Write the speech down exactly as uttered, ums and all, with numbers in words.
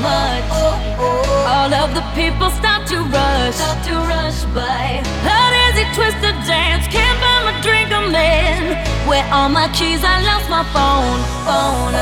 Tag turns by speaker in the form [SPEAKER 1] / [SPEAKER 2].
[SPEAKER 1] much. All of the people start to rush, start to rush by. How does it twist the dance? Can't buy my drink, I'm in. Where all my keys? I lost my phone, phone.